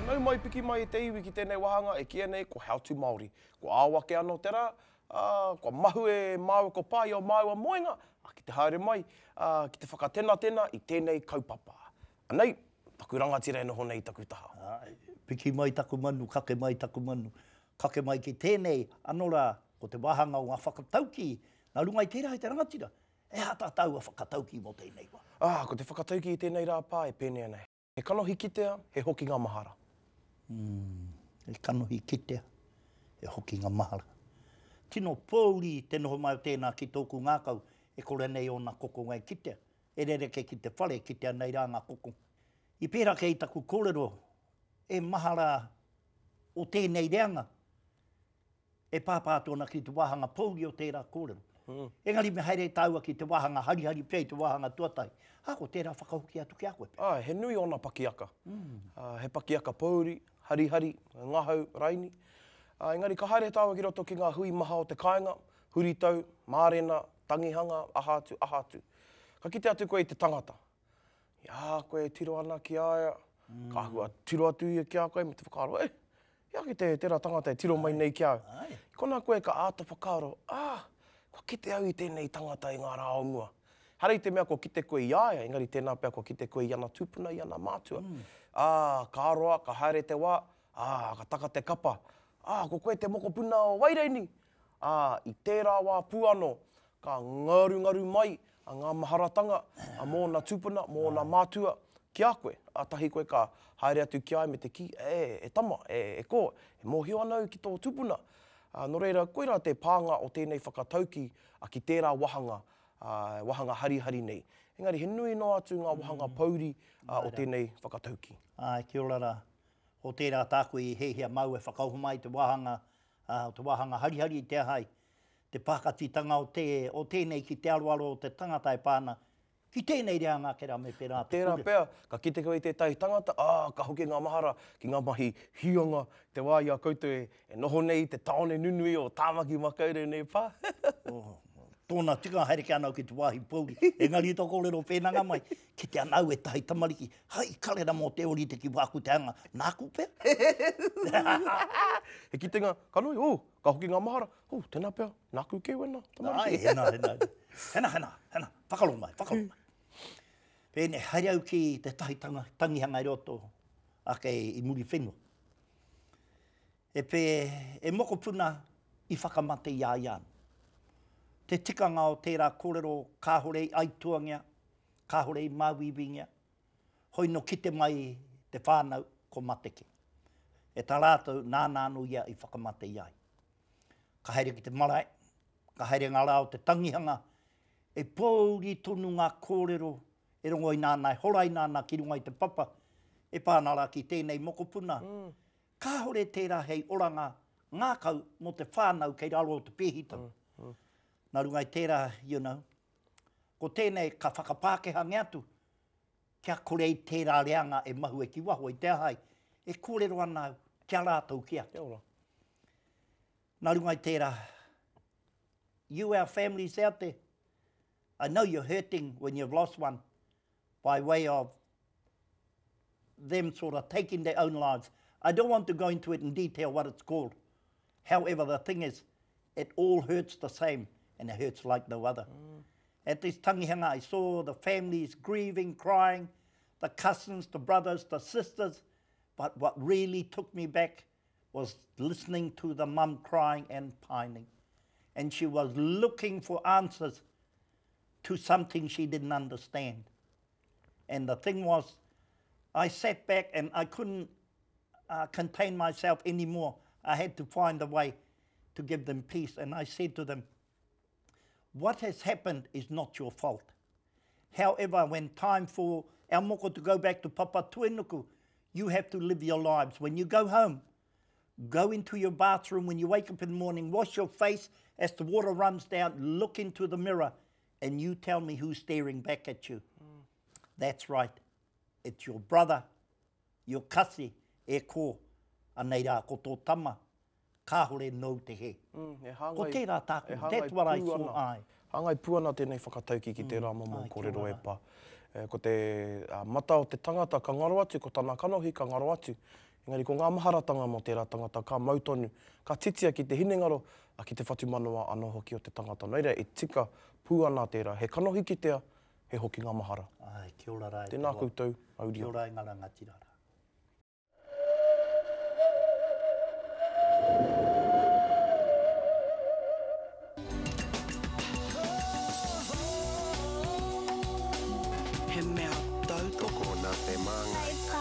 nau mai piki mai e te iwi ki tēnei wahanga e kia nei ko How to Māori. Ko āwake anō tērā, ko mahu e māua ko pā i o māua moenga, ki te haere mai, ki te whakatena i tēnei kaupapa. Anei, taku rangatira e noho nei taku taha. Piki mai taku manu, kake mai taku manu. Kake mai ki tēnei, anora, ko te wahanga o ngā whakatauki, nā runga i tērā i te rangatira. E hata tau a whakatauki mo tēnei wā. Ko te whakatauki i tēnei rā pā e pēnea nei. He kanohi kitea, he hoki ngā mahara. He kanohi kitea, he hoki ngā mahara. Tino pōuri te noho mai o tēnā ki tōku ngākau, e kore nei o nā koko ngai kitea. E rereke ki te whare kitea nei rā ngā koko. I pērā kei taku kōrero, e mahara o tēnei reanga, e pāpātona ki te wahanga pōuri o tērā kōrero. Engari me haere taua ki te wahanga hari pia te wahanga tuatai. Ko tērā whakahoki atu ki a koe. He nui ona pakiaka. He pakiaka pōuri, hari, ngahau, raini. Engari ka haere taua ki roto ki ngā hui maha o te kāinga, huritau, mārena, tangihanga, ahatu. Ka kite atu koe i te tangata. Ia koe tiro ana ki aia, ka hua tiro atu ia ki a koe, me te whakaaro, ia ki tērā tangata e tiro mai nei ki au. Kona koe ka āta whakaaro, ko kite au i tēnei tangata i ngā rā o mua. Harei te mea ko kite koe i aia, engari tēnā pēr ko kite koe i ana tūpuna, i ana mātua. Ka aroa, ka haere te wā, ka taka te kapa. Ko koe te mokopuna o Waireini. I tērā wā puano, ka ngaru mai, ngā maharatanga, mō nā tūpuna, mō nā mātua, ki a koe. Tahi koe ka haere atu ki ai me te ki, e tama, e ko, e mōhio anau ki tō tūpuna. No reira, koe rā te pānga o tēnei whakatauki ki tērā wahanga, wahanga hari nei. Engari, he nui no atu ngā wahanga pōuri o tēnei whakatauki. Kia ora rā. O tērā tāku i hehia mau e whakauho mai te wahanga, te wahanga hari te ahai. Te pākatitanga o tēnei ki te aroaro o te tangata e pāna. Ki tēnei reanga ke rā me pērā te tērā pēr, ka kite koe i tētai tangata, ka hoki ngā mahara ki ngā mahi hionga, te wā ia koutou e noho nei te taone nunui o tāmaki makaure nei pā. Tōna tika haere ki anau ki te wāhi pōuri. Engari i tō kōrero whenanga mai, ki te anau e tahi tamariki. Hai, karera mō te ori te ki wāku te anga. Nāku pēr? He kite ngā kanoi, ka hoki ngā mahara. Tēnā pēr, nāku ke wena tamariki. Hena. Whakalo mai. Pēne, haere au ki te tahi tangihanga i roto, ake i muri whenua. E moko puna i whakamate i āian. Te tikanga o tērā kōrero kāhore aituangia, kāhore māwiwingia, hoi no kite mai te whānau ko mateke. E tā rātou nānānu ia i whakamate i ai. Ka haere ki te marae, ka haere ngā rā o te tangihanga, e pōuri tonu ngā kōrero, e rongo i nānai, horai nāna ki runga i te papa, e pānara ki tēnei mokopuna. Kāhore tērā hei oranga ngākau mo te whānau kei raro o te pēhitau. Nā runga i tērā, ko tēnei ka whakapākehanga atu, kia kore i tērā reanga e mahu e ki waho i te ahai, e kōrero ana kia rātou kia. Nā runga i tērā, you our families out there, I know you're hurting when you've lost one by way of them sort of taking their own lives. I don't want to go into it in detail what it's called. However, the thing is, it all hurts the same and it hurts like no other. At this tangihanga, I saw the families grieving, crying, the cousins, the brothers, the sisters. But what really took me back was listening to the mum crying and pining. And she was looking for answers to something she didn't understand. And the thing was, I sat back and I couldn't contain myself anymore. I had to find a way to give them peace. And I said to them, what has happened is not your fault. However, when time for our moko to go back to Papa Tuenuku, you have to live your lives. When you go home, go into your bathroom. When you wake up in the morning, wash your face as the water runs down, look into the mirror, and you tell me who's staring back at you. That's right. It's your brother, your kasi, e ko, anei rā, ko tō tama, kāhore nou te he. Ko tērā tāku, that's what I saw. Hangai puana tēnei whakatauki ki te rā mamo kōrero e pā. Ko te mata o te tangata ka ngaro atu, ko tāna kanohi ka ngaro atu. Engari, ko ngā maharatanga mo tērā tangata, ka mautonu, ka titia ki te hinengaro, a ki te whatu manawa anō hoki o te tangata. Nō reira, e tika pū ana tērā, he kanohi ki tea, he hoki ngā mahara. Ai, kia ora rai. Tēnā koutou, auria. Kia ora ngara Ngāti Rara. He mea tau Toko nā te māngai